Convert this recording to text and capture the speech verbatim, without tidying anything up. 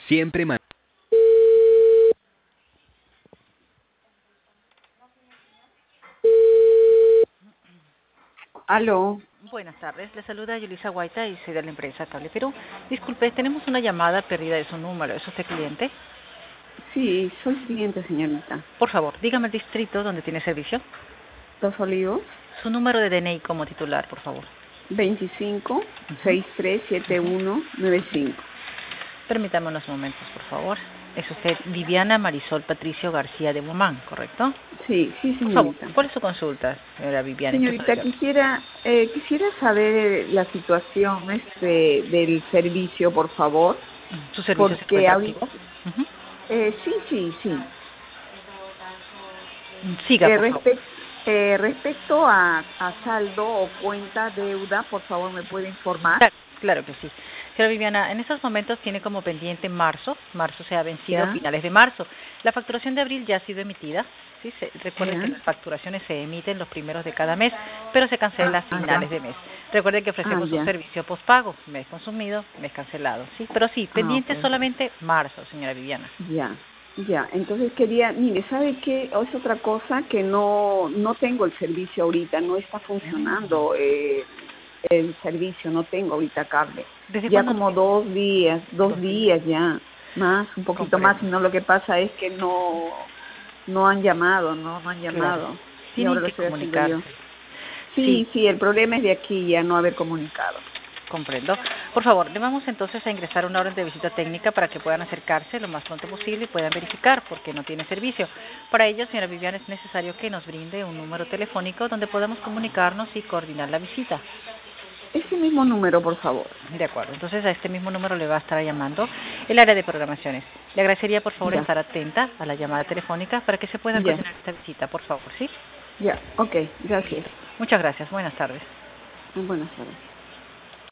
Siempre man- Aló, Buenas tardes, le saluda Yulisa Guaita y soy de la empresa Cable Perú. Disculpe, tenemos una llamada perdida de su número. ¿Es usted cliente? sí, soy cliente, señorita. Por favor, dígame el distrito donde tiene servicio. Dos Olivos, Su número de D N I como titular, por favor. veinticinco, Ujú. sesenta y tres, setenta y uno, noventa y cinco. Permítame unos momentos, por favor. Es usted Viviana Marisol Patricio García de Bomán, ¿correcto? Sí, sí, Por favor, señorita. ¿cuál es su consulta, señora Viviana? ¿En qué puedo Señorita, ayudar? quisiera eh, quisiera saber la situación este del servicio, por favor, ¿Su servicio se porque encuentra ahorita, activo? Ujú. eh, sí, sí, sí. Siga, Eh, por favor. respec- eh, respecto a, a saldo o cuenta deuda, por favor, ¿me puede informar? Claro, claro que sí. Señora Viviana, en estos momentos tiene como pendiente marzo, marzo se ha vencido a Ya, finales de marzo. La facturación de abril ya ha sido emitida, ¿sí? Se, recuerde que ya. las facturaciones se emiten los primeros de cada mes, pero se cancela a Ah, finales ya. de mes. Recuerde que Ah, ofrecemos un ya. servicio postpago, mes consumido, mes cancelado, ¿sí? Pero sí, Ah, pendiente ok. solamente marzo, señora Viviana. Ya, ya. Entonces quería, mire, ¿sabe qué? O es otra cosa que no, no tengo el servicio ahorita, no está funcionando eh, el servicio, no tengo ahorita cable. ¿Desde Ya cuándo no como tiene? dos días, dos Dos días. días ya, más, un poquito más, Comprendo. sino lo que pasa es que no, no han llamado, no, no han Claro. llamado. Y Tienen ahora lo que estoy haciendo comunicarse. yo. Sí, Sí, sí, el problema es de aquí, ya no haber comunicado. comprendo. Por favor, le vamos entonces a ingresar una orden de visita técnica para que puedan acercarse lo más pronto posible y puedan verificar porque no tiene servicio. Para ello, señora Viviana, es necesario que nos brinde un número telefónico donde podamos comunicarnos y coordinar la visita. Ese mismo número, por favor. De acuerdo, entonces a este mismo número le va a estar llamando el área de programaciones. Le agradecería por favor Ya, estar atenta a la llamada telefónica para que se pueda ya, coordinar esta visita, por favor, ¿sí? ya. Ok, gracias. Listo. Muchas gracias. Buenas tardes. Buenas tardes.